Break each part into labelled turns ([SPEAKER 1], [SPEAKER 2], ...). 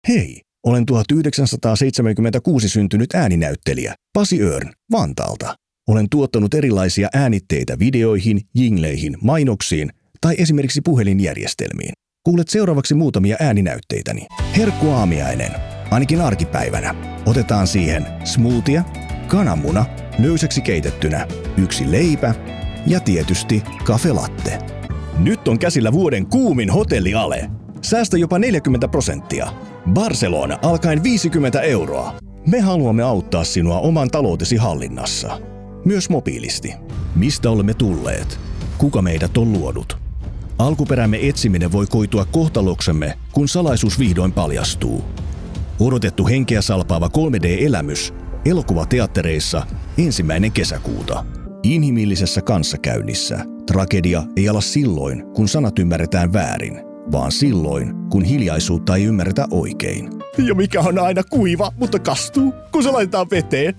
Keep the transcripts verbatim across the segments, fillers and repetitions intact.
[SPEAKER 1] Hei, olen tuhatyhdeksänsataaseitsemänkymmentäkuusi syntynyt ääninäyttelijä Pasi Örn Vantaalta. Olen tuottanut erilaisia äänitteitä videoihin, jingleihin, mainoksiin tai esimerkiksi puhelinjärjestelmiin. Kuulet seuraavaksi muutamia ääninäytteitäni. Herkkuaamiainen, ainakin arkipäivänä. Otetaan siihen smoothie, kananmuna, löysäksi keitettynä, yksi leipä ja tietysti cafe latte. Nyt on käsillä vuoden kuumin hotelliale. Säästä jopa neljäkymmentä prosenttia. Barcelona alkaen viisikymmentä euroa. Me haluamme auttaa sinua oman taloutesi hallinnassa. Myös mobiilisti. Mistä olemme tulleet? Kuka meidät on luodut? Alkuperämme etsiminen voi koitua kohtaloksemme, kun salaisuus vihdoin paljastuu. Odotettu henkeä salpaava kolme D-elämys elokuvateattereissa ensimmäinen kesäkuuta. Inhimillisessä kanssakäynnissä tragedia ei ala silloin, kun sanat ymmärretään väärin, vaan silloin, kun hiljaisuutta ei ymmärretä oikein.
[SPEAKER 2] Ja mikä on aina kuiva, mutta kastuu, kun se laitetaan veteen?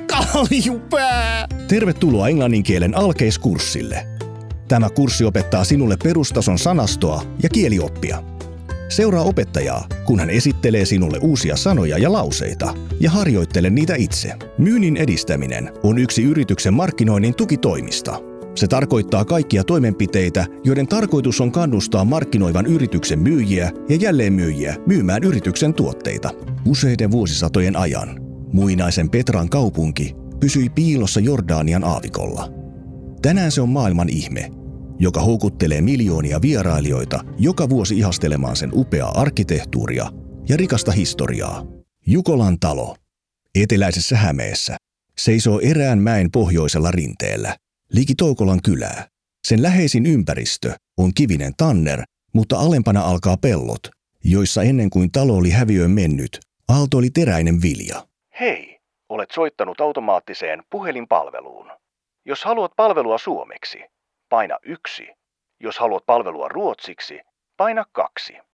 [SPEAKER 2] Kaljupää!
[SPEAKER 1] Tervetuloa englannin kielen alkeiskurssille. Tämä kurssi opettaa sinulle perustason sanastoa ja kielioppia. Seuraa opettajaa, kun hän esittelee sinulle uusia sanoja ja lauseita, ja harjoittele niitä itse. Myynnin edistäminen on yksi yrityksen markkinoinnin tukitoimista. Se tarkoittaa kaikkia toimenpiteitä, joiden tarkoitus on kannustaa markkinoivan yrityksen myyjiä ja jälleenmyyjiä myymään yrityksen tuotteita. Useiden vuosisatojen ajan muinaisen Petran kaupunki pysyi piilossa Jordanian aavikolla. Tänään se on maailman ihme, joka houkuttelee miljoonia vierailijoita joka vuosi ihastelemaan sen upeaa arkkitehtuuria ja rikasta historiaa. Jukolan talo, eteläisessä Hämeessä, seisoo erään mäen pohjoisella rinteellä, liki Toukolan kylää. Sen läheisin ympäristö on kivinen tanner, mutta alempana alkaa pellot, joissa ennen kuin talo oli häviöön mennyt, aaltoili teräinen vilja. Hei, olet soittanut automaattiseen puhelinpalveluun. Jos haluat palvelua suomeksi, paina yksi. Jos haluat palvelua ruotsiksi, paina kaksi.